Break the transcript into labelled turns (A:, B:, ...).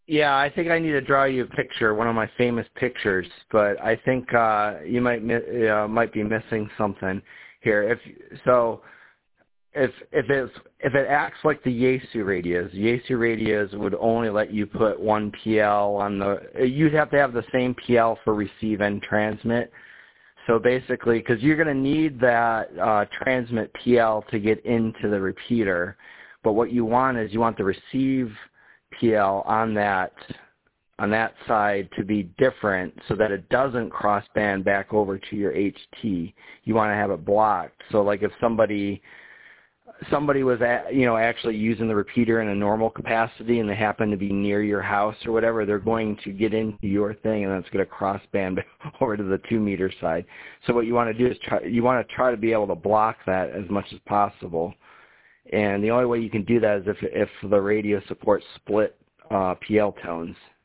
A: Yeah, I think I need to draw you a picture, one of my famous pictures, but I think you might be missing something here. If it acts like the Yaesu radios would only let you put one PL on the. You'd have to have the same PL for receive and transmit. So basically, because you're going to need that transmit PL to get into the repeater, but what you want is you want the receive PL on that side to be different so that it doesn't cross band back over to your HT. You want to have it blocked. So like if somebody was actually using the repeater in a normal capacity and they happen to be near your house or whatever, they're going to get into your thing and that's going to cross band over to the 2-meter side. So what you want to do is try to be able to block that as much as possible. And the only way you can do that is if the radio supports split PL tones.